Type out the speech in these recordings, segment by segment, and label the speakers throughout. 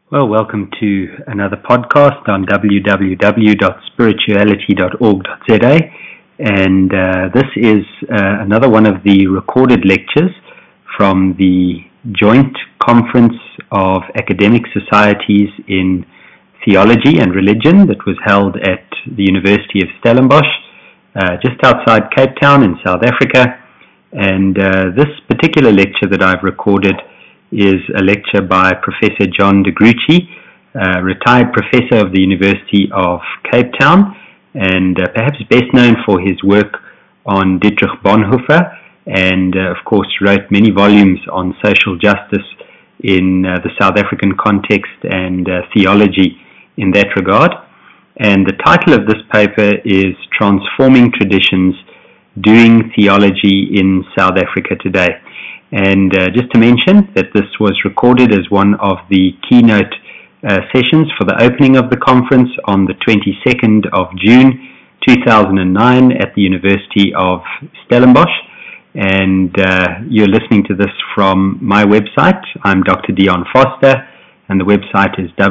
Speaker 1: Well, welcome to another podcast on www.spirituality.org.za, and this is another one of the recorded lectures from the joint conference of academic societies in theology and religion that was held at the University of Stellenbosch, just outside Cape Town in South Africa. And this particular lecture that I've recorded is a lecture by Professor John de Gruchy, retired professor of the University of Cape Town, and perhaps best known for his work on Dietrich Bonhoeffer, and of course wrote many volumes on social justice in the South African context and theology in that regard. And the title of this paper is Transforming Traditions, Doing Theology in South Africa Today. And just to mention that this was recorded as one of the keynote sessions for the opening of the conference on the 22nd of June 2009 at the University of Stellenbosch. And you're listening to this from my website. I'm Dr. Dion Foster, and the website is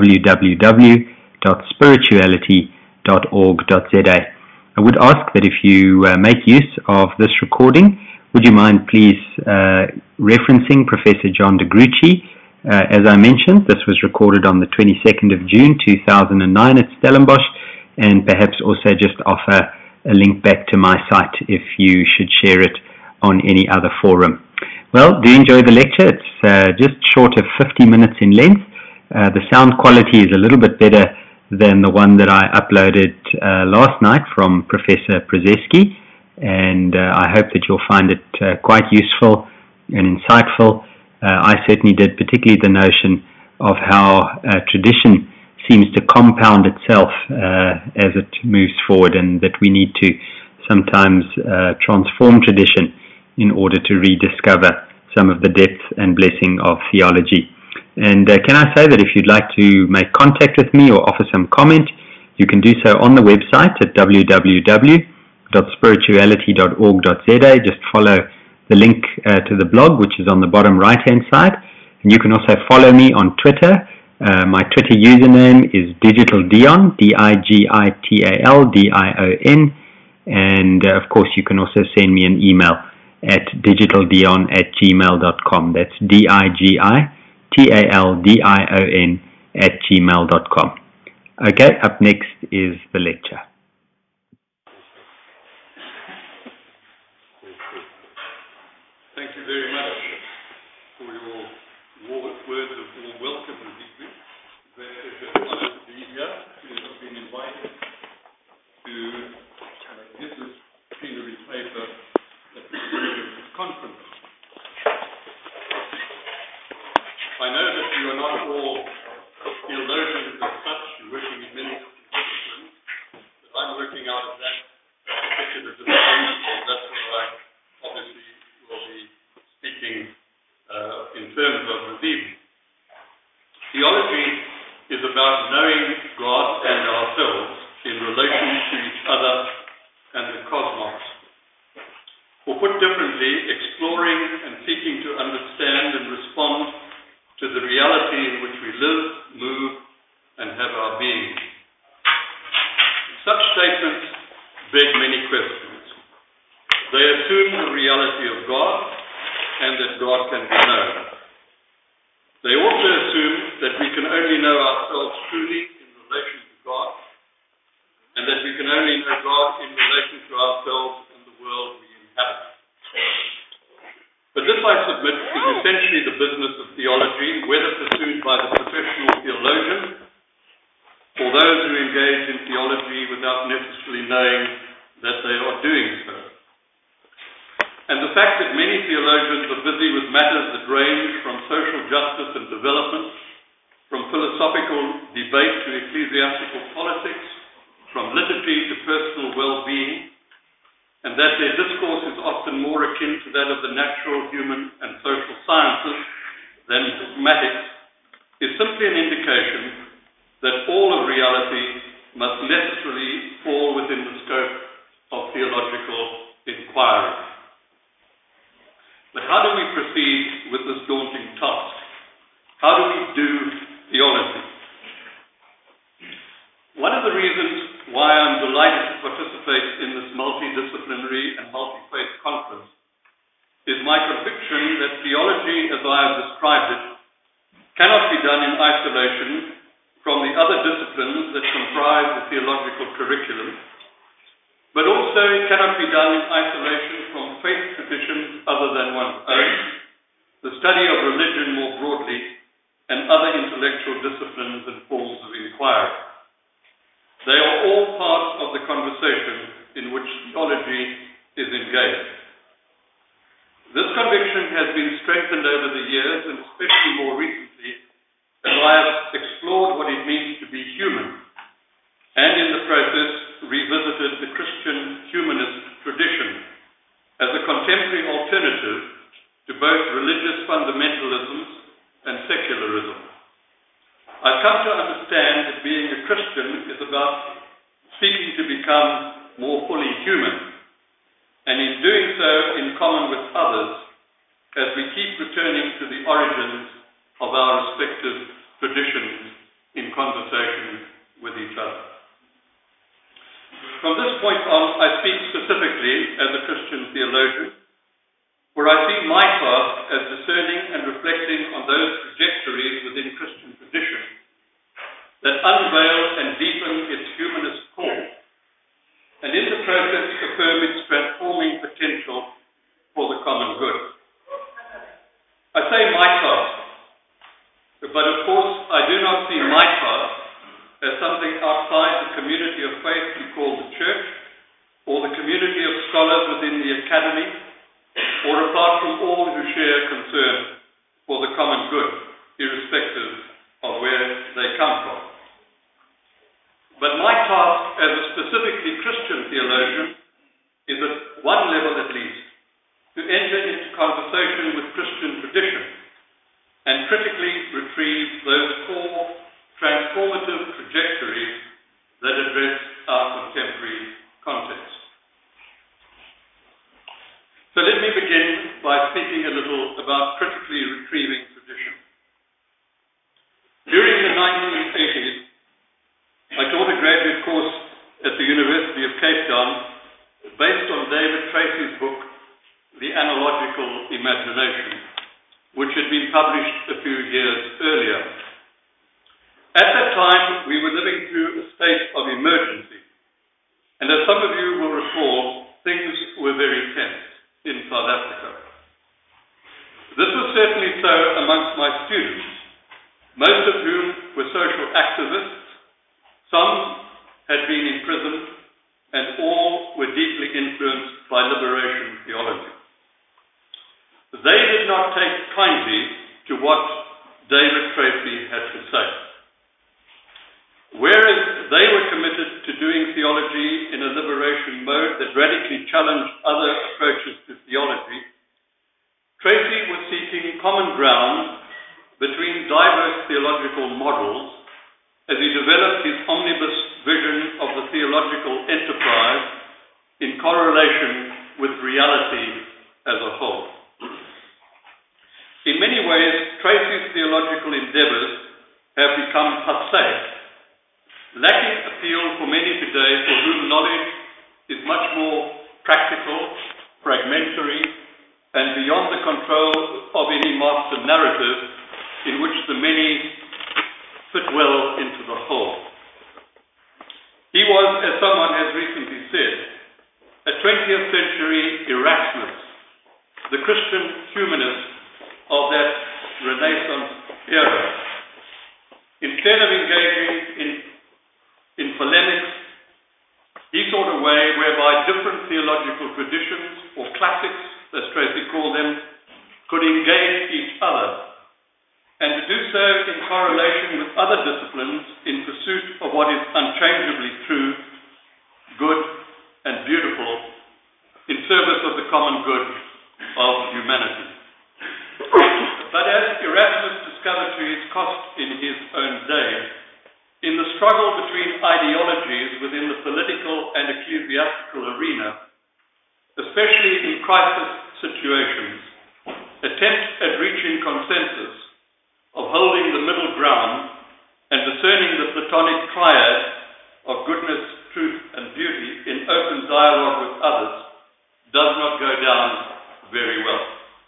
Speaker 1: www.spirituality.org.za. I would ask that if you make use of this recording, would you mind please referencing Professor John de Gruchy? As I mentioned, this was recorded on the 22nd of June 2009 at Stellenbosch, and perhaps also just offer a link back to my site if you should share it on any other forum. Well, do enjoy the lecture. It's just short of 50 minutes in length. The sound quality is a little bit better than the one that I uploaded last night from Professor Brzeski. And I hope that you'll find it quite useful and insightful. I certainly did, particularly the notion of how tradition seems to compound itself as it moves forward, and that we need to sometimes transform tradition in order to rediscover some of the depth and blessing of theology. And can I say that if you'd like to make contact with me or offer some comment, you can do so on the website at www.spirituality.org.za. Just follow the link to the blog, which is on the bottom right-hand side. And you can also follow me on Twitter. My Twitter username is DigitalDion, DigitalDion. And of course, you can also send me an email at digitaldion@gmail.com. That's DigitalDion@gmail.com. Okay, up next is the lecture.
Speaker 2: Thank you very much for your words of warm welcome this evening. It's an honor to be here. I've been invited to give this plenary paper at the beginning of this conference. I know that you are not all theologians as such, you're working in many different disciplines, but I'm working out of that particular discipline, and that's what I obviously will be speaking in terms of this evening. Theology is about knowing God and ourselves in relation to each other and the cosmos. Or put differently, exploring and seeking to understand and respond to the reality in which we live, move, and have our being. Such statements beg many questions. They assume the reality of God and that God can be known. They also assume that we can only know ourselves truly in relation to God, and that we can only know God in relation to ourselves and the world we inhabit. But this, I submit, is essentially the business of theology, whether pursued by the professional theologian or those who engage in theology without necessarily knowing that they are doing so. And the fact that many theologians are busy with matters that range from social justice and development, from philosophical debate to ecclesiastical politics, from liturgy to personal well-being, and that their discourse is often more akin to that of the natural, human, and social sciences than mathematics, is simply an indication that all of reality must necessarily fall within the scope of theological inquiry. But how do we proceed with this daunting task? How do we do theology? One of the reasons why I'm delighted to participate in this multidisciplinary and multi-faith conference is my conviction that theology, as I have described it, cannot be done in isolation from the other disciplines that comprise the theological curriculum, but also it cannot be done in isolation from faith traditions other than one's own, the study of religion more broadly, and other intellectual disciplines and forms of inquiry. They are all part of the conversation in which theology is engaged. This conviction has been strengthened over the years, and especially more recently, as I have explored what it means to be human, and in the process revisited the Christian humanist tradition as a contemporary alternative to both religious fundamentalisms and secularism. I've come to understand that being a Christian is about seeking to become more fully human, and in doing so in common with others, as we keep returning to the origins of our respective traditions in conversation with each other. From this point on, I speak specifically as a Christian theologian, where I see my task as discerning and reflecting on those trajectories within Christian tradition that unveil and deepen its humanist core, and in the process affirm its transforming potential for the common good. I say my task, but of course I do not see my task as something outside the community of faith we call the church, or the community of scholars within the academy, or apart from all who share concern for the common good, irrespective of where they come from. But my task as a specifically Christian theologian is at one level at least, to enter into conversation with Christian tradition and critically retrieve those core transformative trajectories that address our contemporary context. So let me begin by speaking a little about critically retrieving tradition. During the 1980s, I taught a graduate course at the University of Cape Town based on David Tracy's book, The Analogical Imagination, which had been published a few years earlier. At that time, we were living through a state of emergency, and as some of you will recall, things were very tense in South Africa. This was certainly so amongst my students, most of whom were social activists. Some had been in prison, and all were deeply influenced by liberation theology. They did not take kindly to what David Tracy had to say. Whereas they were committed to doing theology in a liberation mode that radically challenged other approaches to theology, Tracy was seeking common ground between diverse theological models as he developed his omnibus vision of the theological enterprise in correlation with reality as a whole. In many ways, Tracy's theological endeavors have become passé, lacking appeal for many today for whom knowledge is much more practical, fragmentary, and beyond the control of any master narrative in which the many fit well into the whole. He was, as someone has recently said, a 20th century Erasmus, the Christian humanist of that Renaissance era. Instead of engaging in polemics, he sought a way whereby different theological traditions, or classics, as Tracy called them, could engage each other, and to do so in correlation with other disciplines in pursuit of what is unchangeably true, good, and beautiful, in service of the common good of humanity. But as Erasmus discovered to his cost in his own day, in the struggle between ideologies within the political and ecclesiastical arena, especially in crisis situations, attempts at reaching consensus, of holding the middle ground and discerning the Platonic triad of goodness, truth, and beauty in open dialogue with others does not go down very well.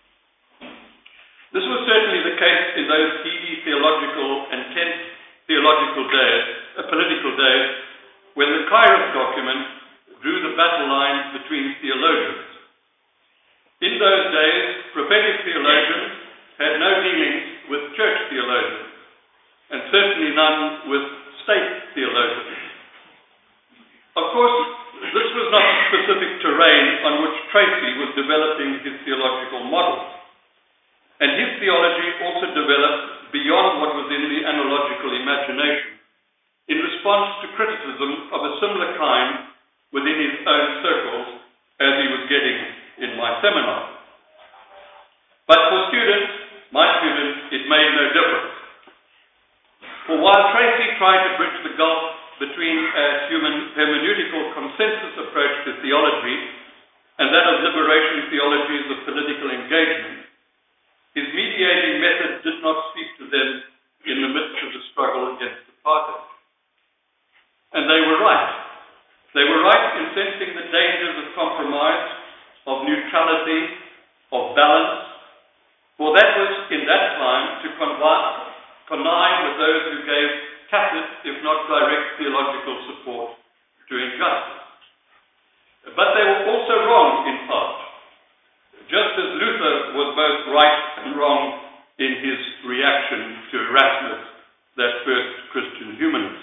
Speaker 2: This was certainly the case in those heady theological and tense political days, when the Kairos document drew the battle lines between theologians. In those days, prophetic theologians had no dealings with church theologians, and certainly none with state theologians. Of course, this was not specific terrain on which Tracy was developing his theological models, and his theology also developed beyond what was in the analogical imagination, in response to criticism of a similar kind within his own circles as he was getting in my seminar. But for my students, it made no difference. For while Tracy tried to bridge the gulf between a human hermeneutical consensus approach to theology and that of liberation theologies of political engagement, his mediating method did not speak to them in the midst of the struggle against apartheid. And they were right. They were right in sensing the dangers of compromise, of neutrality, of balance, for that was, in that time, to connive with those who gave tacit, if not direct, theological support to injustice. But they were also wrong in part, just as Luther was both right and wrong in his reaction to Erasmus, that first Christian humanist.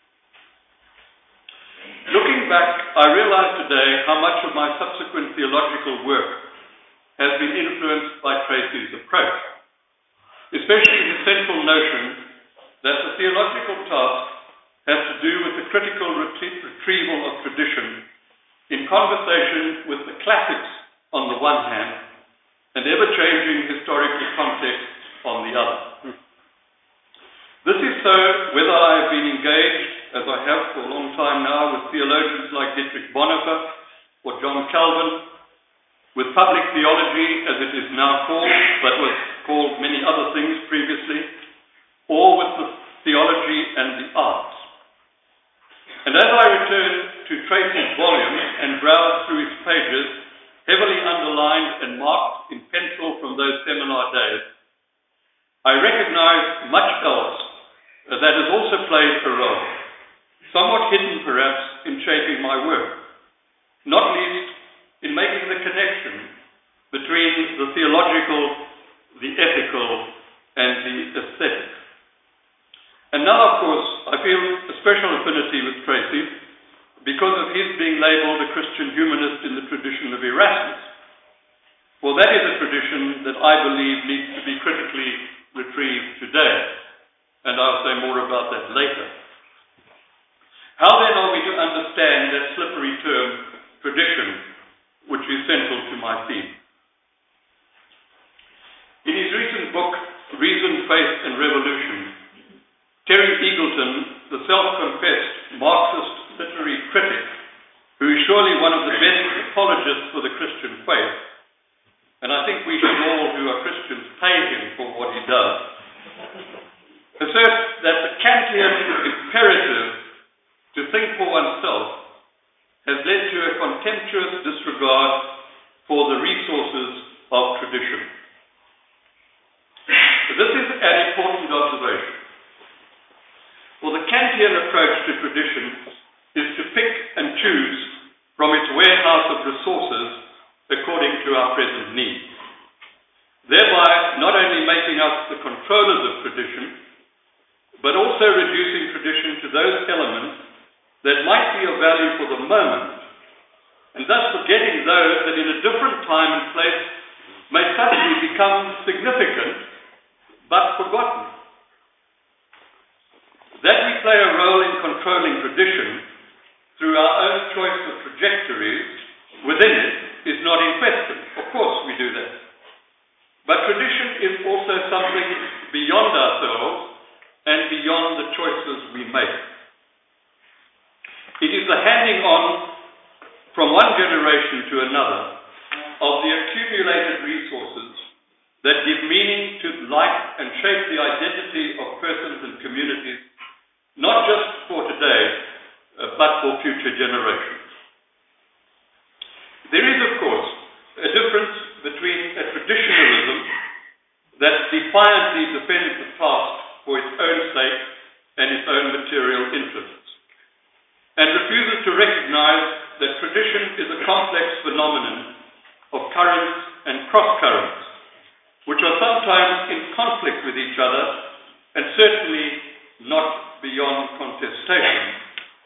Speaker 2: Looking back, I realize today how much of my subsequent theological work has been influenced by Tracy's approach, especially the central notion that the theological task has to do with the critical retrieval of tradition in conversation with the classics on the one hand and ever-changing historical contexts on the other. This is so whether I have been engaged, as I have for a long time now, with theologians like Dietrich Bonhoeffer or John Calvin, with public theology, as it is now called, but was called many other things previously, or with the theology and the arts. And as I return to Tracy's volume and browse through its pages, heavily underlined and marked in pencil from those seminar days, I recognize much else that has also played a role, somewhat hidden perhaps in shaping my work, not least in making the connection between the theological, the ethical, and the aesthetic. And now, of course, I feel a special affinity with Tracy because of his being labeled a Christian humanist in the tradition of Erasmus. For that is a tradition that I believe needs to be critically retrieved today, and I'll say more about that later. How then are we to understand that slippery term, tradition, which is central to my theme? In his recent book, Reason, Faith and Revolution, Terry Eagleton, the self-confessed Marxist literary critic, who is surely one of the best apologists for the Christian faith, and I think we should all who are Christians pay him for what he does, asserts that the Kantian imperative to think for oneself has led to a contemptuous disregard for the resources of tradition. This is an important observation. For the Kantian approach to tradition is to pick and choose from its warehouse of resources according to our present needs, thereby not only making us the controllers of tradition, but also reducing tradition to those elements that might be of value for the moment, and thus forgetting those that in a different time and place may suddenly become significant but forgotten. That we play a role in controlling tradition through our own choice of trajectories within it is not in question. Of course we do that. But tradition is also something beyond ourselves and beyond the choices we make. It is the handing on from one generation to another of the accumulated resources that give meaning to life and shape the identity of persons and communities, not just for today, but for future generations. There is, of course, a difference between a traditionalism that defiantly defends the past for its own sake and its own material interests, and refuses to recognize that tradition is a complex phenomenon of currents and cross-currents, which are sometimes in conflict with each other and certainly not beyond contestation.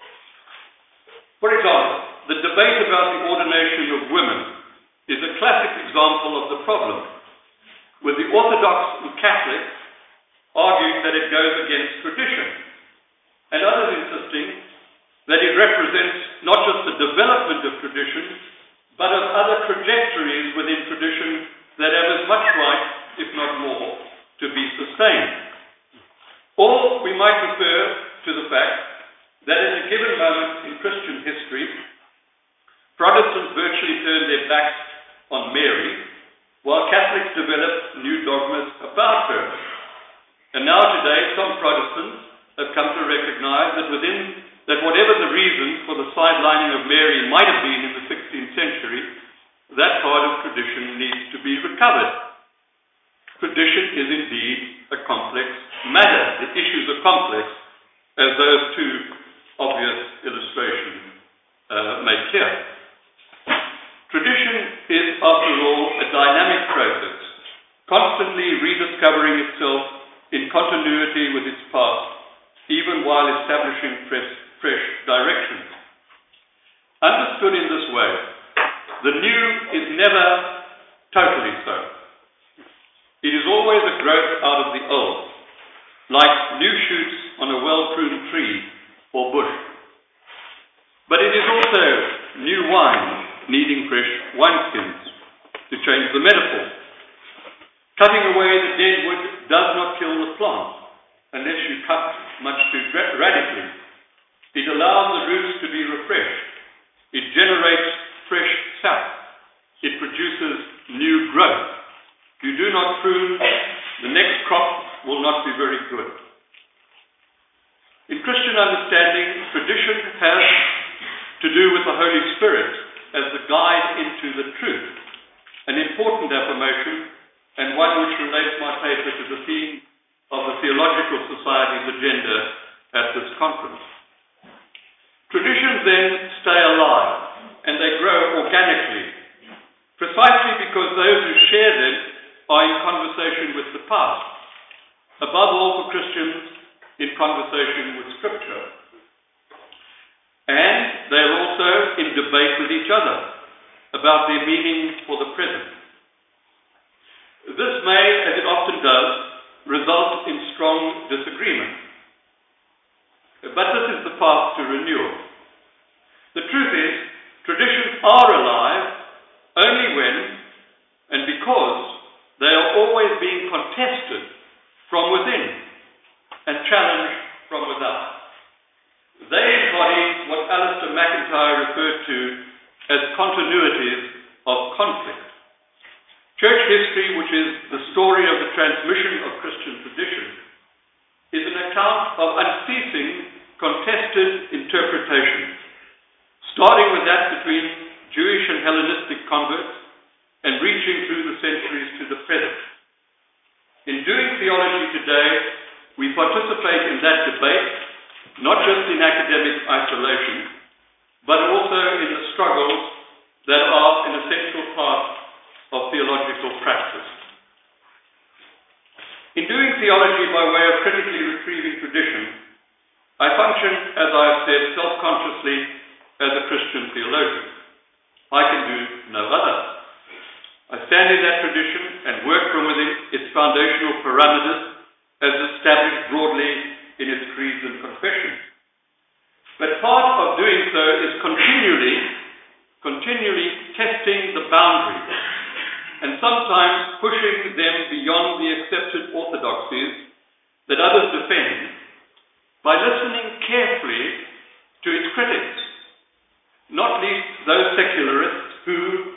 Speaker 2: For example, the debate about the ordination of women is a classic example of the problem, with the Orthodox and Catholics arguing that it goes against tradition, and others insisting that it represents not just the development of tradition, but of other trajectories within tradition that have as much right, if not more, to be sustained. Or we might refer to the fact that at a given moment in Christian history, Protestants virtually turned their backs on Mary, while Catholics developed new dogmas about her. And now today, some Protestants have come to recognize that whatever the reasons for the sidelining of Mary might have been in the 16th century, that part of tradition needs to be recovered. Tradition is indeed a complex matter. The issues are complex, as those two obvious illustrations make clear. Tradition is, after all, a dynamic process, constantly rediscovering itself in continuity with its past, even while establishing fresh directions. Understood in this way, the new is never totally so. It is always a growth out of the old, like new shoots on a well-pruned tree or bush. But it is also new wine needing fresh wineskins, to change the metaphor. Cutting away the dead wood does not kill the plant, unless you cut much too radically. It allows the roots to be refreshed. It generates fresh sap. It produces new growth. You do not prune, the next crop will not be very good. In Christian understanding, tradition has to do with the Holy Spirit as the guide into the truth, an important affirmation and one which relates my paper to the theme of the Theological Society's agenda at this conference. Traditions then stay alive and they grow organically, precisely because those who share them are in conversation with the past, above all for Christians in conversation with Scripture. And they are also in debate with each other about their meaning for the present. This may, as it often does, result in strong disagreement. But this is the path to renewal. The truth is, traditions are alive only when and because they are always being contested from within and challenged from without. They embody what Alistair McIntyre referred to as continuities of conflict. Church history, which is the story of the transmission of Christian tradition, is an account of unceasing contested interpretations, starting with that between Jewish and Hellenistic converts and reaching through the centuries to the present. In doing theology today, we participate in that debate, not just in academic isolation, but also in the struggles that are an essential part of theological practice. In doing theology by way of critically retrieving tradition, I function, as I have said, self-consciously as a Christian theologian. I can do no other. I stand in that tradition and work from within its foundational parameters as established broadly in its creeds and confessions. But part of doing so is continually testing the boundaries and sometimes pushing them beyond the accepted orthodoxies that others defend by listening carefully to its critics, not least those secularists who,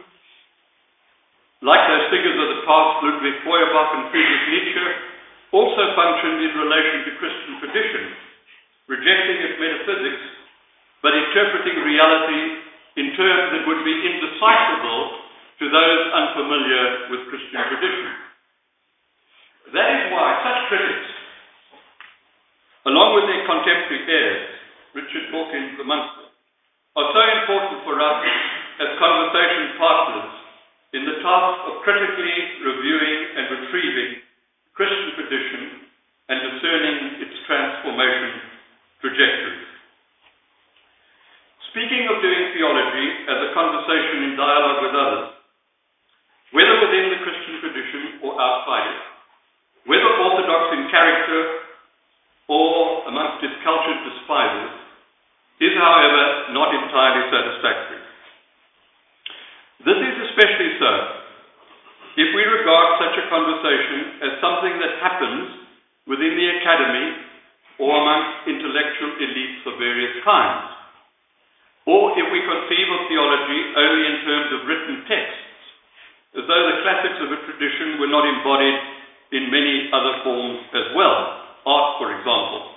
Speaker 2: like those figures of the past, Ludwig Feuerbach and Friedrich Nietzsche, also functioned in relation to Christian tradition, rejecting its metaphysics, but in interpreting reality in terms that would be indecipherable to those unfamiliar with Christian tradition. That is why such critics, along with their contemporary heirs, Richard Dawkins amongst them, are so important for us as conversation partners in the task of critically reviewing and retrieving Christian tradition and discerning its transformation trajectory. Speaking of doing theology as a conversation in dialogue with others, whether within the Christian tradition or outside it, whether orthodox in character or amongst its cultured despisers, is, however, not entirely satisfactory. This is especially so if we regard such a conversation as something that happens within the academy or amongst intellectual elites of various kinds, or if we conceive of theology only in terms of written texts, as though the classics of a tradition were not embodied in many other forms as well, art, for example.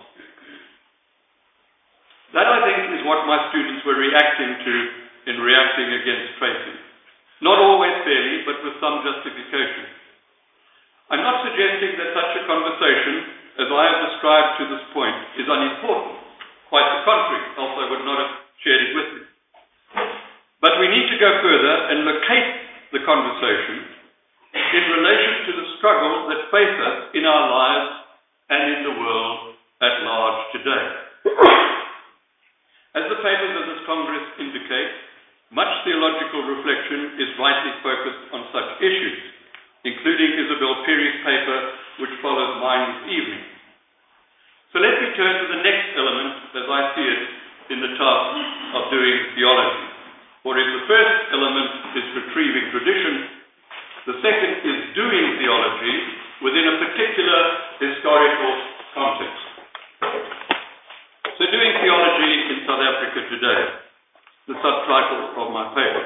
Speaker 2: That, I think, is what my students were reacting to in reacting against Tracy. Not always fairly, but with some justification. I'm not suggesting that such a conversation, as I have described to this point, is unimportant. Quite the contrary, else I would not have shared it with you. But we need to go further and locate the conversation in relation to the struggles that face us in our lives and in the world at large today. As the papers of this Congress indicate, much theological reflection is rightly focused on such issues, including Isabel Perry's paper, which follows mine this evening. So let me turn to the next element, as I see it, in the task of doing theology. For if the first element is retrieving tradition, the second is doing theology within a particular historical context. So doing theology in South Africa today, the subtitle of my paper.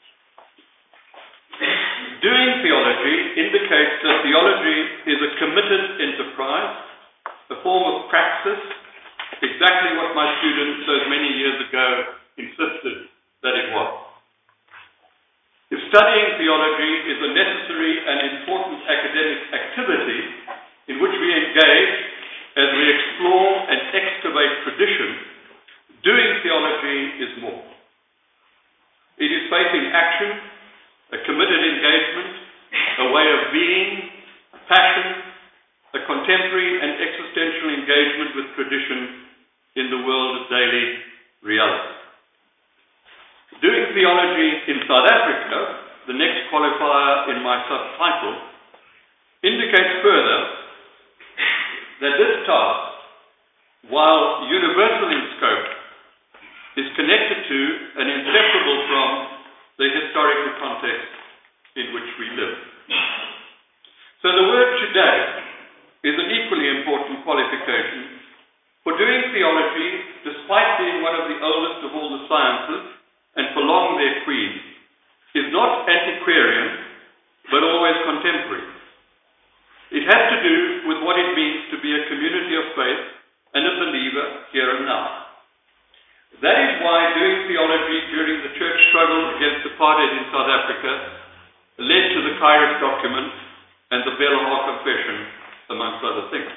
Speaker 2: Doing theology indicates that theology is a committed enterprise, a form of praxis, exactly what my students those many years ago insisted that it was. If studying theology is a necessary and important academic activity in which we engage as we explore and excavate tradition, doing theology is more. It is faith in action, a committed engagement, a way of being, a passion, a contemporary and existential engagement with tradition in the world of daily reality. Doing theology in South Africa, the next qualifier in my subtitle, indicates further that this task, while universal in scope, is connected to and inseparable from the historical context in which we live. So the word today is an equally important qualification for doing theology, despite being one of the oldest of all the sciences and for long their queen, is not antiquarian but always contemporary. It has to do with what it means to be a community of faith and a believer here and now. That is why doing theology during the church struggle against apartheid in South Africa led to the Kairos document and the Belhar Confession, amongst other things.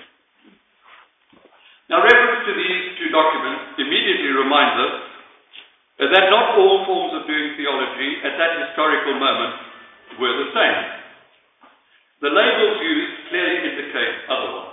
Speaker 2: Now, reference to these two documents immediately reminds us that not all forms of doing theology at that historical moment were the same. The labels used clearly indicate otherwise.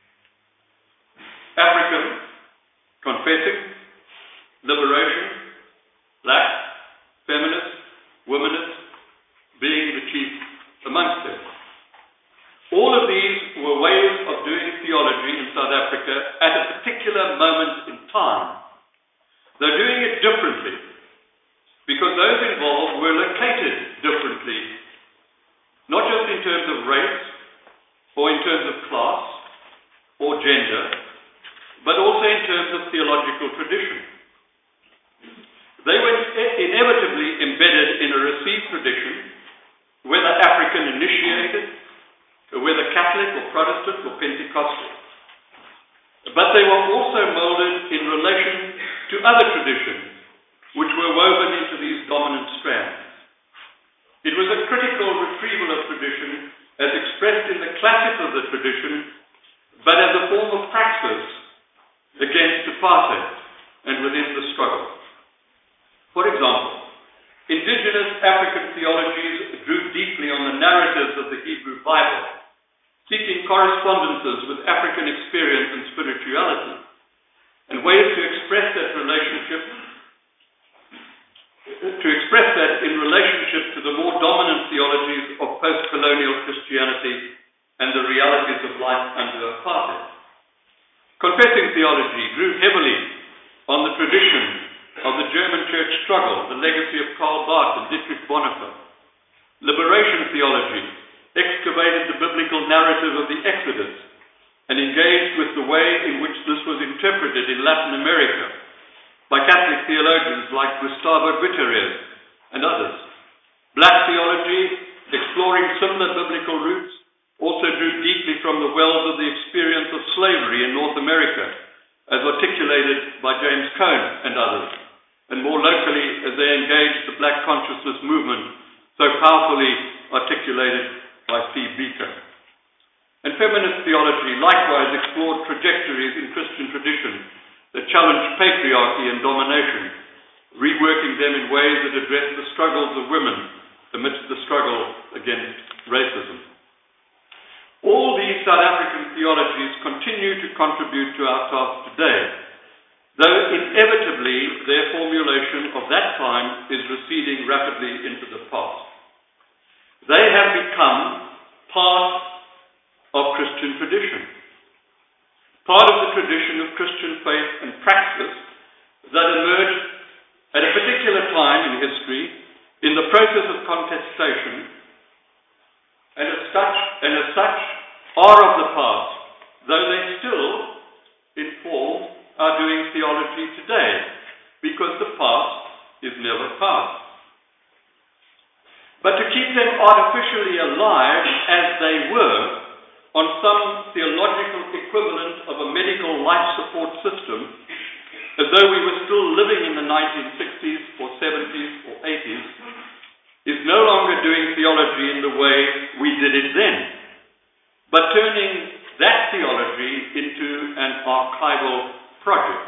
Speaker 2: African, confessing, liberation, black, feminist, womanist, being the chief amongst them. All of these were ways of doing theology in South Africa at a particular moment in time. They're doing it differently because those involved were located differently, not just in terms of race or in terms of class or gender, but also in terms of theological tradition. They were inevitably embedded in a received tradition, whether African initiated, whether Catholic or Protestant or Pentecostal. But they were also molded in relation to other traditions, which were woven into these dominant strands. It was a critical retrieval of tradition as expressed in the classics of the tradition, but as a form of praxis against apartheid and within the struggle. For example, indigenous African theologies drew deeply on the narratives of the Hebrew Bible, seeking correspondences with African experience and spirituality, and ways to express that in relationship to the more dominant theologies of post-colonial Christianity and the realities of life under apartheid. Confessing theology drew heavily on the tradition of the German church struggle, the legacy of Karl Barth and Dietrich Bonhoeffer. Liberation theology excavated the biblical narrative of the Exodus and engaged with the way in which this was interpreted in Latin America by Catholic theologians like Gustavo Gutierrez and others. Black theology, exploring similar biblical roots, also drew deeply from the wells of the experience of slavery in North America, as articulated by James Cone and others, and more locally as they engaged the Black consciousness movement, so powerfully articulated by Steve Biko. And feminist theology likewise explored trajectories in Christian tradition that challenged patriarchy and domination, reworking them in ways that addressed the struggles of women amidst the struggle against racism. All these South African theologies continue to contribute to our task today, though inevitably their formulation of that time is receding rapidly into the past. They have become part of Christian tradition, part of the tradition of Christian faith and praxis that emerged at a particular time in history in the process of contestation, and as such are of the past, though they still, in form, are doing theology today, because the past is never past. But to keep them artificially alive as they were, on some theological equivalent of a medical life support system, as though we were still living in the 1960s or 70s or 80s, is no longer doing theology in the way we did it then, but turning that theology into an archival project.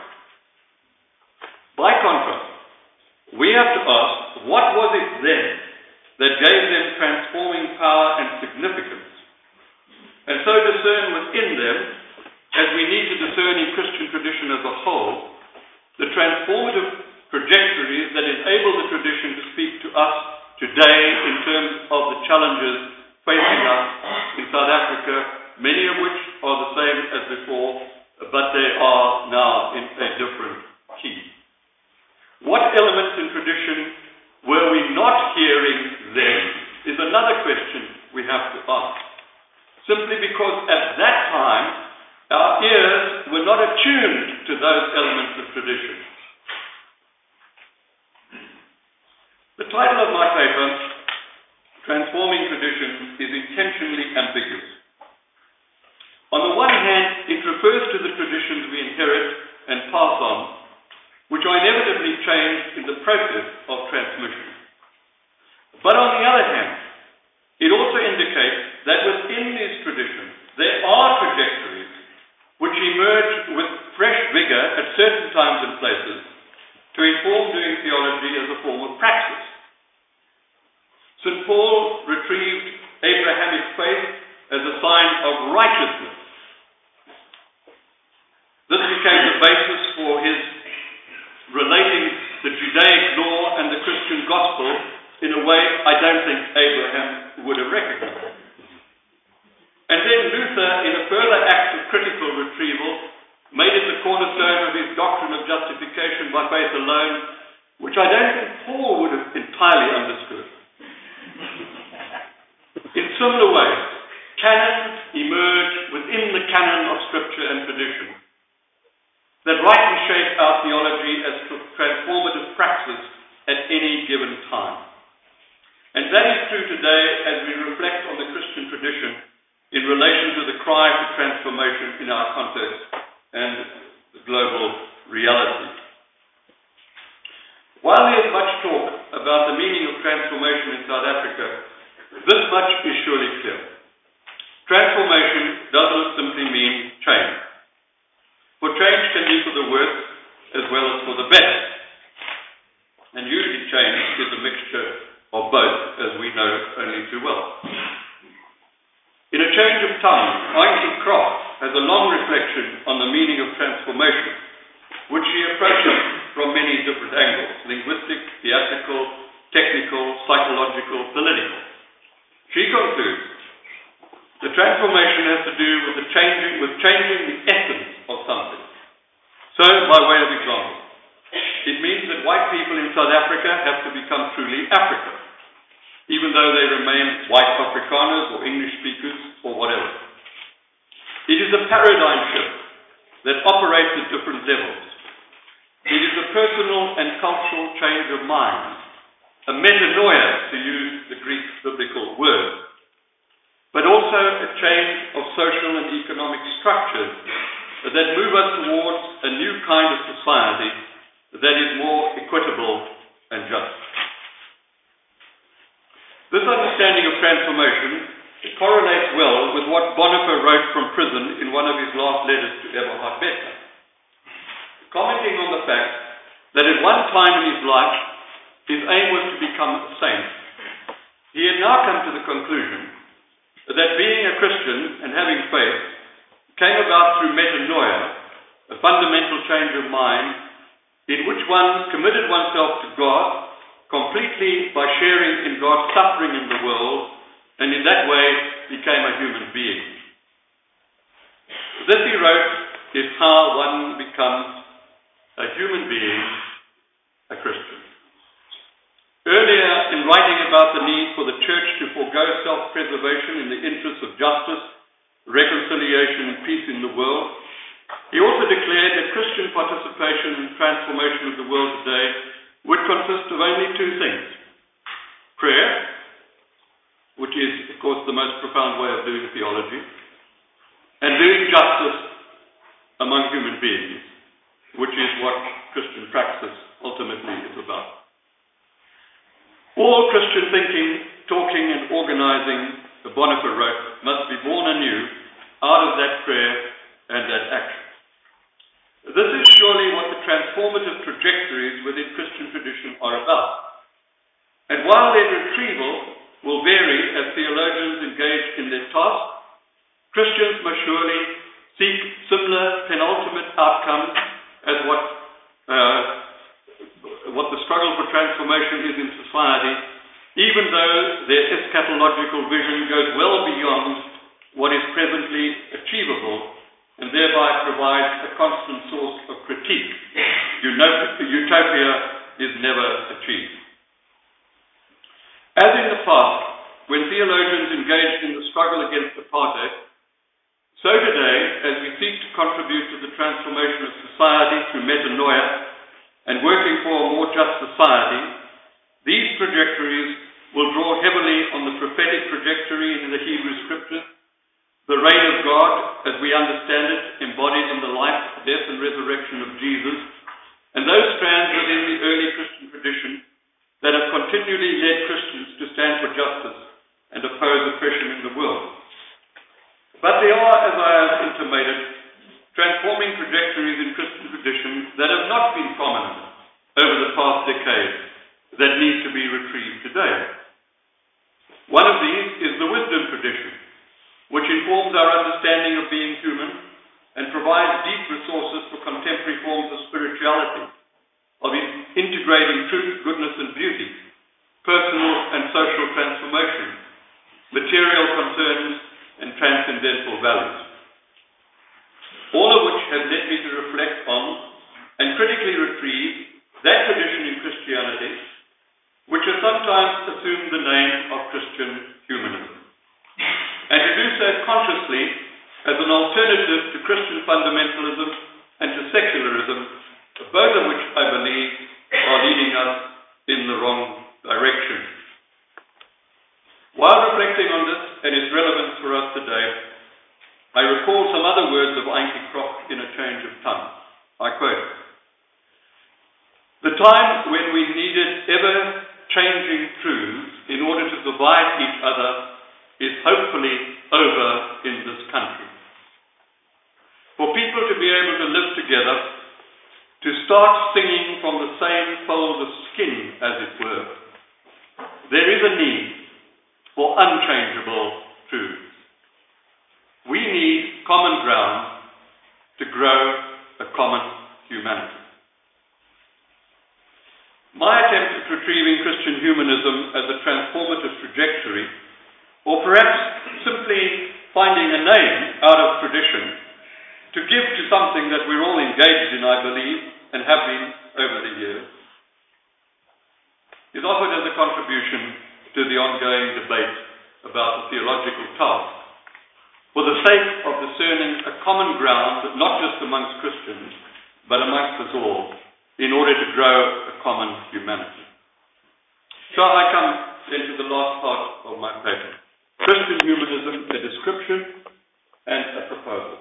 Speaker 2: By contrast, we have to ask, what was it then that gave them transforming power and significance? And so discern within them, as we need to discern in Christian tradition as a whole, the transformative trajectories that enable the tradition to speak to us today in terms of the challenges facing us in South Africa, many of which are the same as before, but they are now in a different key. What elements in tradition were we not hearing then is another question we have to ask. Simply because at that time, our ears were not attuned to those elements of tradition. The title of my paper, Transforming Tradition, is intentionally ambiguous. On the one hand, it refers to the traditions we inherit and pass on, which are inevitably changed in the process of transmission. But on the other hand, it also indicates that within these traditions, there are trajectories which emerge with fresh vigor at certain times and places to inform doing theology as a form of praxis. St. Paul retrieved Abrahamic faith as a sign of righteousness. This became the basis for his relating the Judaic law and the Christian gospel in a way I don't think Abraham would have recognized. And then Luther, in a further act of critical retrieval, made it the cornerstone of his doctrine of justification by faith alone, which I don't think Paul would have entirely understood. In similar ways, canons emerge within the canon of Scripture and tradition that rightly shape our theology as transformative praxis at any given time. And that is true today as we reflect on the Christian tradition in relation to the cry for transformation in our context and the global reality. While there is much talk about the meaning of transformation in South Africa, this much is surely clear. Transformation does not simply mean change. For change can be for the worse as well as for the better. And usually change is a mixture of both, as we know only too well. In A Change of Tongue, Auntie Croft has a long reflection on the meaning of transformation, which she approaches from many different angles: linguistic, theatrical, technical, psychological, political. She concludes, the transformation has to do with changing the essence of something. So, by way of example, it means that white people in South Africa have to become truly African, even though they remain white Afrikaners or English speakers or whatever. It is a paradigm shift that operates at different levels. It is a personal and cultural change of mind, a metanoia, to use the Greek biblical word, but also a change of social and economic structures that move us towards a new kind of society that is more equitable and just. This understanding of transformation correlates well with what Bonhoeffer wrote from prison in one of his last letters to Eberhard Becker. Commenting on the fact that at one time in his life, his aim was to become a saint, he had now come to the conclusion that being a Christian and having faith came about through metanoia, a fundamental change of mind in which one committed oneself to God completely by sharing in God's suffering in the world, and in that way became a human being. This, he wrote, is how one becomes a human being, a Christian. Earlier, in writing about the need for the church to forego self-preservation in the interests of justice, reconciliation, and peace in the world, he also declared that Christian participation in the transformation of the world today would consist of only two things: prayer, which is, of course, the most profound way of doing theology, and doing justice among human beings, which is what Christian praxis ultimately is about. All Christian thinking, talking, and organizing, Bonhoeffer wrote, must be born anew out of that prayer and that action. This is surely what the transformative trajectories within Christian tradition are about. And while their retrieval will vary as theologians engage in their task, Christians must surely seek similar penultimate outcomes as what the struggle for transformation is in society, even though their eschatological vision goes well beyond what is presently achievable and thereby provides a constant source of critique. Utopia is never achieved. As in the past, when theologians engaged in the struggle against apartheid, so today, as we seek to contribute to the transformation of society through metanoia and working for a more just society, these trajectories will draw heavily on the prophetic trajectory in the Hebrew Scriptures, the reign of God as we understand it, embodied in the life, death, and resurrection of Jesus, and those strands within the early Christian tradition that have continually led Christians to stand for justice and oppose oppression in the world. But there are, as I have intimated, transforming trajectories in Christian tradition that have not been prominent over the past decade that need to be retrieved today. One of these is the wisdom tradition, which informs our understanding of being human and provides deep resources for contemporary forms of spirituality, of integrating truth, goodness, and beauty, personal and social transformation, material concerns, and transcendental values. All of which have led me to reflect on and critically retrieve that tradition in Christianity, which has sometimes assumed the name of Christian humanism, and to do so consciously as an alternative to Christian fundamentalism and to secularism, both of which I believe are leading us in the wrong direction. While reflecting on this and its relevance for us today, I recall some other words of Auntie Croft in A Change of Tongue. I quote, "The time when we changing truths in order to survive each other is hopefully over in this country. For people to be able to live together, to start singing from the same fold of skin, as it were, there is a need for unchangeable truths. We need common ground to grow a common humanity. My attempt at retrieving Christian humanism as a transformative trajectory, or perhaps simply finding a name out of tradition to give to something that we're all engaged in, I believe, and have been over the years, is offered as a contribution to the ongoing debate about the theological task, for the sake of discerning a common ground, not just amongst Christians, but amongst us all, in order to grow a common humanity. So I come into the last part of my paper. Christian humanism, a description and a proposal.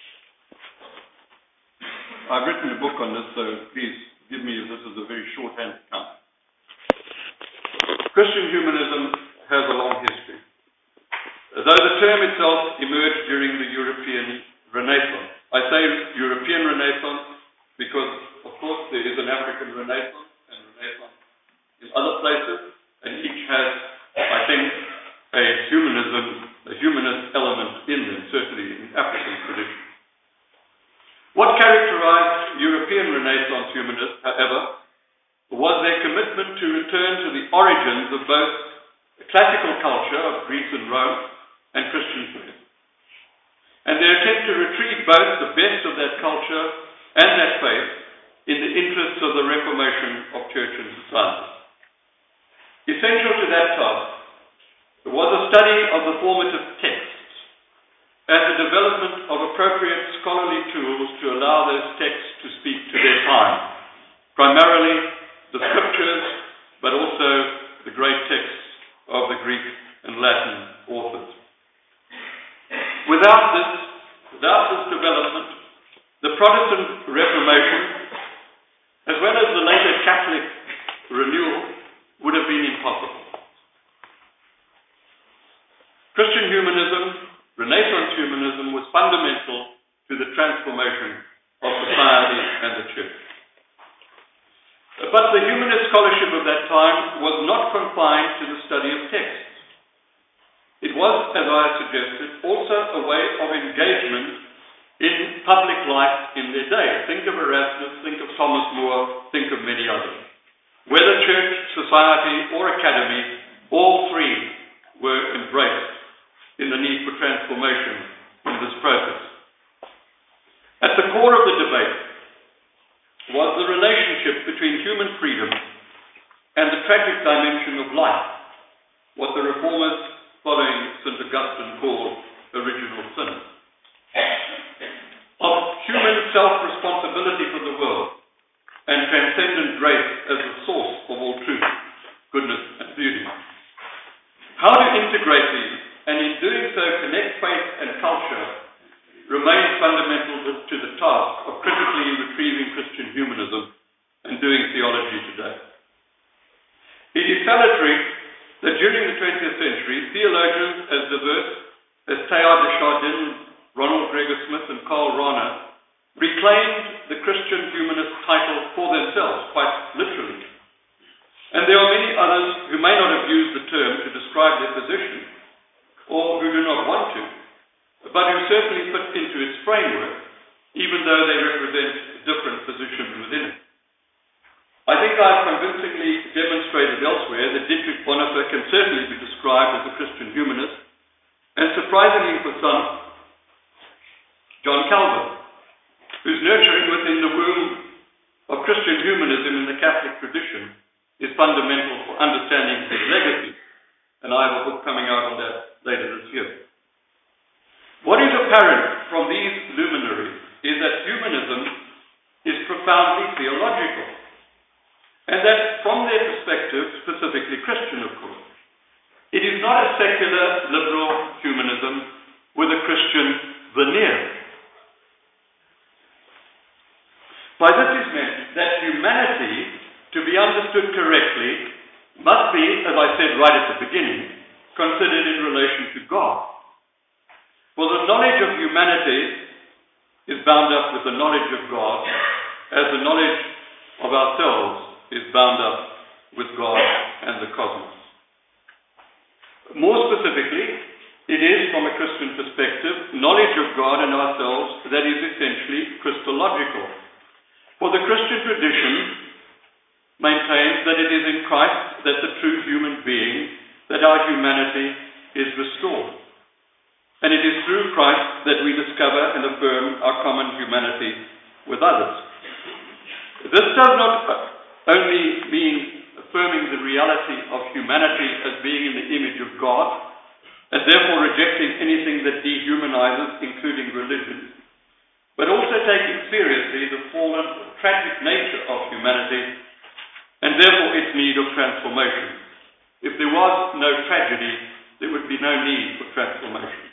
Speaker 2: I've written a book on this, so please give me this is a very shorthand account. Christian humanism has a long history. Though the term itself emerged during the European Renaissance. I say European Renaissance because, of course, there is an African Renaissance and Renaissance in other places, and each has, I think, a humanist element in them, certainly in African tradition. What characterized European Renaissance humanists, however, was their commitment to return to the origins of both the classical culture of Greece and Rome and Christian faith, and their attempt to retrieve both the best of that culture and that faith in the interests of the reformation of church and society. Essential to that task was a study of the formative texts and the development of appropriate scholarly tools to allow those texts to speak to their time, primarily the scriptures, but also the great texts of the Greek and Latin authors. Without this development, the Protestant Reformation, as well as the later Catholic renewal, would have been impossible. Christian humanism, Renaissance humanism, was fundamental to the transformation of society and the church. But the humanist scholarship of that time was not confined to the study of texts. It was, as I suggested, also a way of engagement in public life in their day. Think of Erasmus, think of Thomas More, think of many others. Whether church, society, or academy, all three were embraced in the need for transformation in this process. At the core of the debate was the relationship between human freedom and the tragic dimension of life, what the reformers following St. Augustine called original sin, of human self-responsibility for the world and transcendent grace as the source of all truth, goodness, and beauty. How to integrate these, and in doing so connect faith and culture, remains fundamental to the task of critically retrieving Christian humanism and doing theology today. It is salutary that during the 20th century, theologians as diverse as Teilhard de Chardin, Ronald Gregor Smith, and Karl Rahner reclaimed the Christian humanist title for themselves, quite literally. And there are many others who may not have used the term to describe their position, or who do not want to, but who certainly fit into its framework, even though they represent different positions within it. I think I've convincingly demonstrated elsewhere that Dietrich Bonhoeffer can certainly be described as a Christian humanist, and surprisingly for some, John Calvin, whose nurturing within the womb of Christian humanism in the Catholic tradition is fundamental for understanding his legacy, and I have a book coming out on that later this year. What is apparent from these luminaries is that humanism is profoundly theological, and that from their perspective, specifically Christian of course, it is not a secular liberal humanism with a Christian veneer. By this is meant that humanity, to be understood correctly, must be, as I said right at the beginning, considered in relation to God. For the knowledge of humanity is bound up with the knowledge of God, as the knowledge of ourselves is bound up with God and the cosmos. More specifically, it is, from a Christian perspective, knowledge of God and ourselves that is essentially Christological. For the Christian tradition maintains that it is in Christ that the true human being, that our humanity is restored. And it is through Christ that we discover and affirm our common humanity with others. This does not only mean affirming the reality of humanity as being in the image of God, and therefore rejecting anything that dehumanizes, including religion, but also taking seriously the fallen, tragic nature of humanity, and therefore its need of transformation. If there was no tragedy, there would be no need for transformation.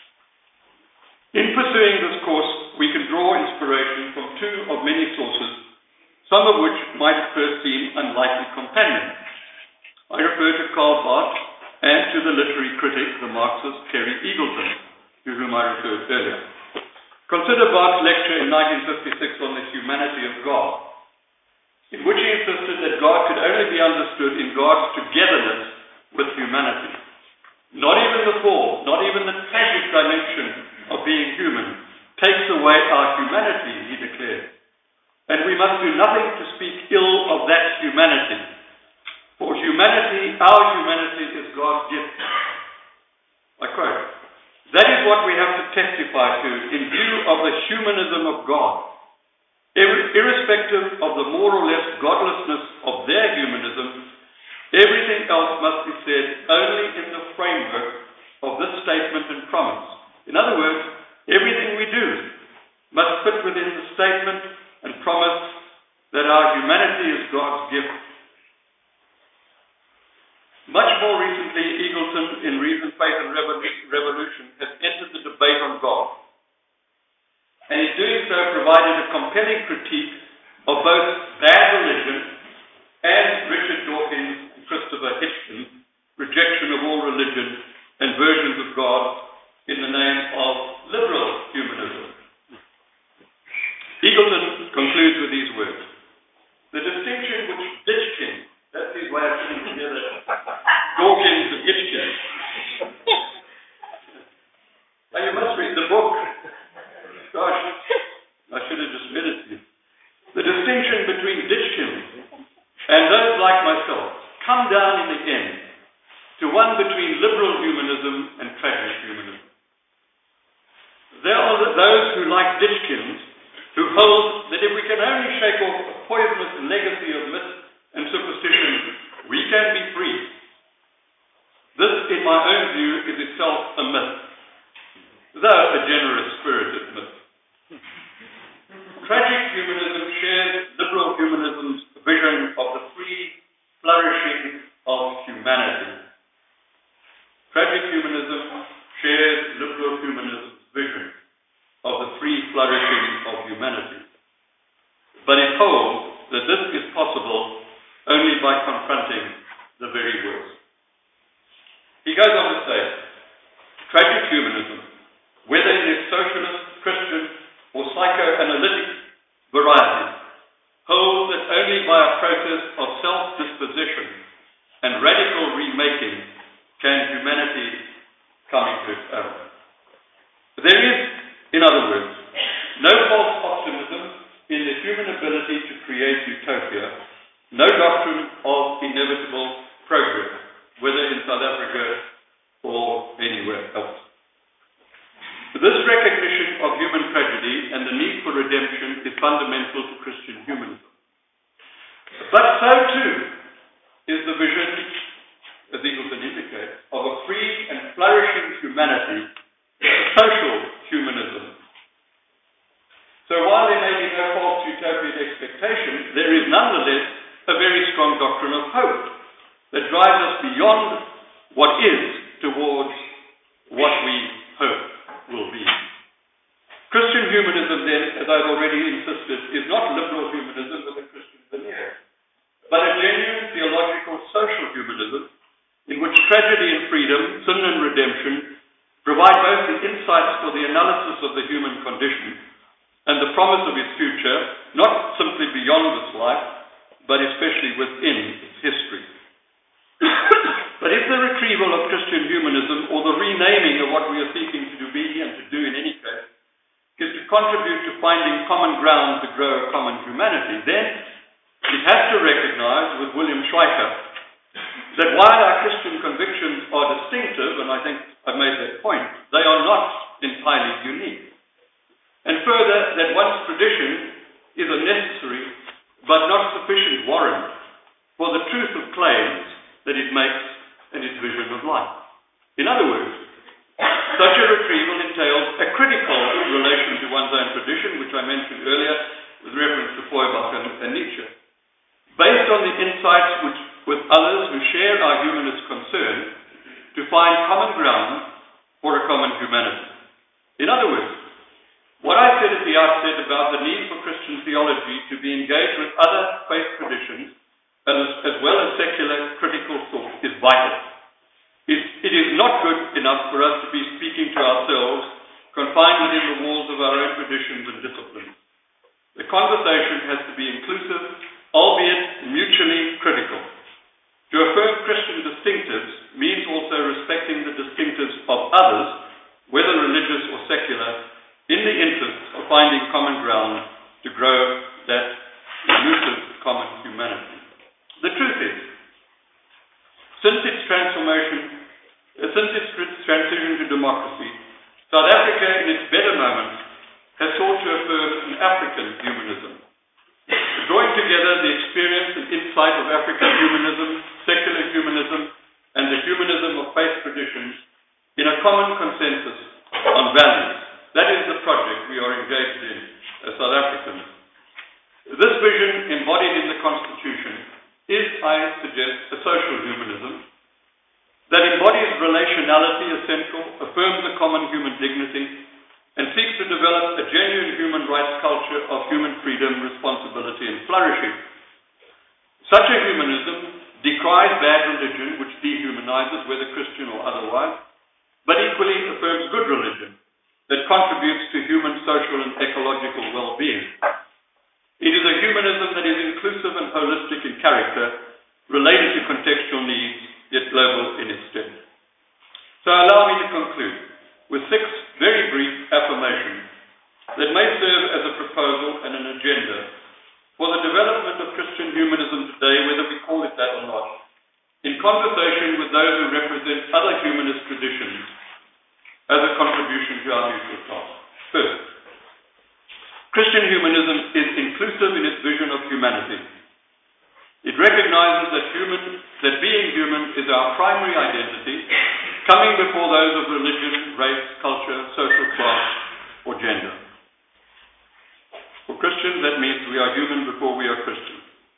Speaker 2: In pursuing this course, we can draw inspiration from two of many sources, some of which might at first seem unlikely companions. I refer to Karl Barth and to the literary critic, the Marxist Terry Eagleton, to whom I referred earlier. Consider Barth's lecture in 1956 on the humanity of God, in which he insisted that God could only be understood in God's togetherness with humanity. Not even the fall, not even the tragic dimension of being human takes away our humanity, he declared. And we must do nothing to speak ill of that humanity. For humanity, our humanity, is God's gift. I quote, "That is what we have to testify to in view of the humanism of God. Irrespective of the more or less godlessness of their humanism, everything else must be said only in the framework of this statement and promise. In other words, everything we do must fit within the statement and promise that our humanity is God's gift." Much more recently, Eagleton, in Reason, Faith and Revolution, has entered the debate on God. And in doing so, provided a compelling critique of both bad religion and Richard Dawkins and Christopher Hitchens' rejection of all religion and versions of God in the name of liberal humanism. Eagleton concludes with these words: "The distinction which Hitchens," that's his way of putting together Dawkins and Hitchens. Now you must read the book. Gosh, I should have just read it to you. "The distinction between Ditchkins and those like myself come down in the end to one between liberal humanism and tragic humanism. There are those who, like Ditchkins, who hold that if we can only shake off a poisonous legacy of myth and superstition, we can be free. This, in my own view, is itself a myth, though a generous-spirited myth. Tragic humanism shares liberal humanism's vision of the free flourishing of humanity. Tragic humanism shares liberal humanism's vision of the free flourishing of humanity. But it holds that this is possible only by confronting the very worst." He goes on to say, "Tragic humanism, whether in its socialist, Christian, or psychoanalytic variety, holds that only by a process of self-disposition and radical remaking can humanity come into its own. There is, in other words, no false optimism in the human ability to create utopia, no doctrine of inevitable progress, whether in South Africa or anywhere else. This recognition of human tragedy and the need for redemption is fundamental to Christian humanism. But so too is the vision, as Eagleton indicates, of a free and flourishing humanity, social humanism. So while there may be no false utopian expectation, there is nonetheless a very strong doctrine of hope that drives us beyond what is towards what we hope will be. Christian humanism, then, as I've already insisted, is not liberal humanism with a Christian veneer, but a genuine theological social sin and redemption provide both the insights for the analysis of the human condition and the promise of its future, not simply beyond this life, but especially within its history. But if the retrieval of Christian humanism, or the renaming of what we are seeking to be and to do in any case, is to contribute to finding common ground to grow a common humanity, then it has to recognize, with William Schweiker, that while our Christian convictions are distinctive, and I think I've made that point, they are not entirely unique. And further, that one's tradition is a necessary but not sufficient warrant for the truth of claims that it makes and its vision of life. In other words, such a retrieval entails a critical relation to one's own tradition, which I mentioned earlier with reference to Feuerbach and Nietzsche, based on the insights with others who share our humanist concern to find common ground for a common humanity. In other words, what I said at the outset about the need for Christian theology to be engaged with other faith traditions as well as secular critical thought is vital. It is not good enough for us to be speaking to ourselves, confined within the walls of our own traditions and disciplines. The conversation has to be inclusive, albeit mutually critical. To affirm Christian distinctives means also respecting the distinctives of others, whether religious or secular, in the interest of finding common ground to grow that elusive common humanity. The truth is, since its transition to democracy, South Africa, in its better moments, has sought to affirm an African humanism, drawing together the experience and insight of African humanism, secular humanism, and the humanism of faith traditions in a common consensus on values. That is the project we are engaged in as South Africans. This vision, embodied in the Constitution, is, I suggest, a social humanism that embodies relationality as central, affirms the common human dignity, and seeks to develop a genuine human rights culture of human freedom, responsibility, and flourishing. Such a humanism decries bad religion, which dehumanizes, whether Christian or otherwise, but equally affirms good religion that contributes to human, social, and ecological well-being. It is a humanism that is inclusive and holistic in character, related to contextual needs, yet global in its extent. So allow me to conclude with 6 very brief affirmations that may serve as a proposal and an agenda for the development of Christian humanism today, whether we call it that or not, in conversation with those who represent other humanist traditions as a contribution to our mutual task. First, Christian humanism is inclusive in its vision of humanity. It recognizes that being human is our primary identity, coming before those of religion, race, culture, social class, or gender. For Christians, that means we are human before we are Christian.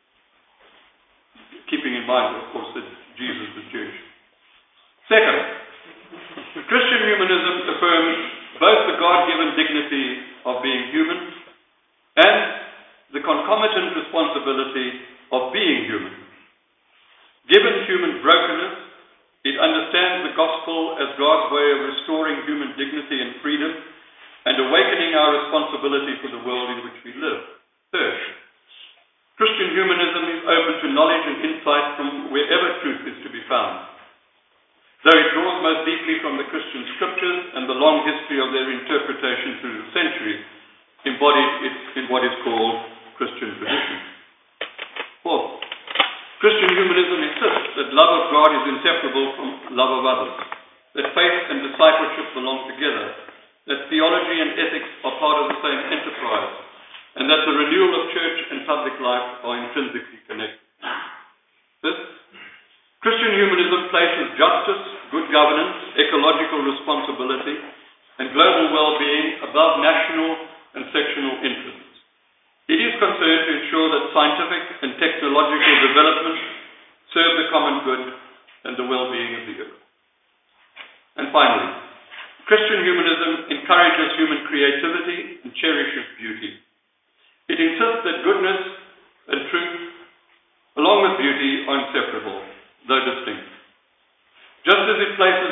Speaker 2: Keeping in mind, of course, that Jesus was Jewish. Second, Christian humanism affirms both the God-given dignity of being human and the concomitant responsibility of being human. Given human brokenness, it understands the gospel as God's way of restoring human dignity and freedom and awakening our responsibility for the world in which we live. Third, Christian humanism is open to knowledge and insight from wherever truth is to be found. Though it draws most deeply from the Christian scriptures and the long history of their interpretation through the centuries, embodied in what is called Christian tradition. Fourth, Christian humanism insists that love of God is inseparable from love of others, that faith and discipleship belong together, that theology and ethics are part of the same enterprise, and that the renewal of church and public life are intrinsically connected. Fifth, Christian humanism places justice, good governance, ecological responsibility, and global well-being above national and sectional interests. It is concerned to ensure that scientific and technological development serve the common good and the well-being of the earth. And finally, Christian humanism encourages human creativity and cherishes beauty. It insists that goodness and truth, along with beauty, are inseparable, though distinct. Just as it places a premium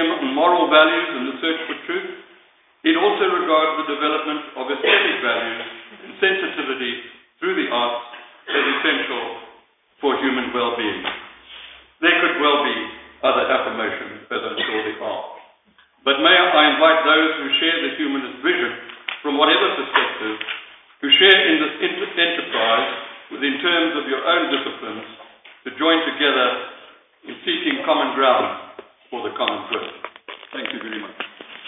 Speaker 2: symposium on moral values and the search for truth, it also regards the development of aesthetic values and sensitivity through the arts as essential for human well-being. There could well be other affirmations, as I'm sure there are. But may I invite those who share the humanist vision from whatever perspective, who share in this enterprise within terms of your own disciplines, to join together in seeking common ground for the common good. Thank you very much.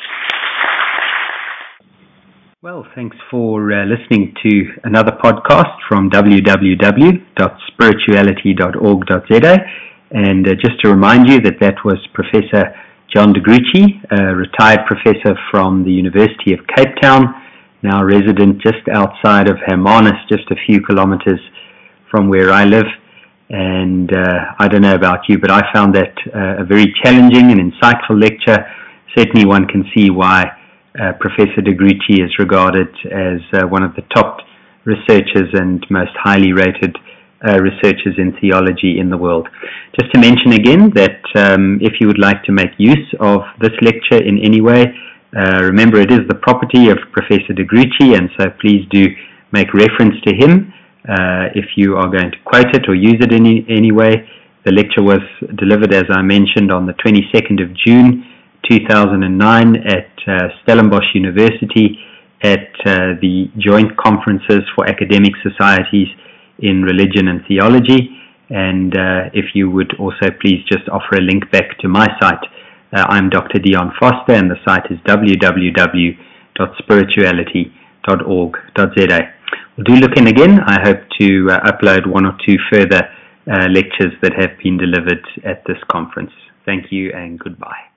Speaker 1: Well, thanks for listening to another podcast from www.spirituality.org.za. And just to remind you that was Professor John de Gruchy, a retired professor from the University of Cape Town, now resident just outside of Hermanus, just a few kilometers from where I live. And I don't know about you, but I found that a very challenging and insightful lecture. Certainly one can see why Professor de Gruchy is regarded as one of the top researchers and most highly rated researchers in theology in the world. Just to mention again that if you would like to make use of this lecture in any way, remember it is the property of Professor de Gruchy, and so please do make reference to him if you are going to quote it or use it in any way. The lecture was delivered, as I mentioned, on the 22nd of June 2009 at Stellenbosch University at the Joint Conferences for Academic Societies in Religion and Theology. And if you would also please just offer a link back to my site. I'm Dr. Dion Foster, and the site is www.spirituality.org.za. Well, do look in again. I hope to upload one or two further lectures that have been delivered at this conference. Thank you and goodbye.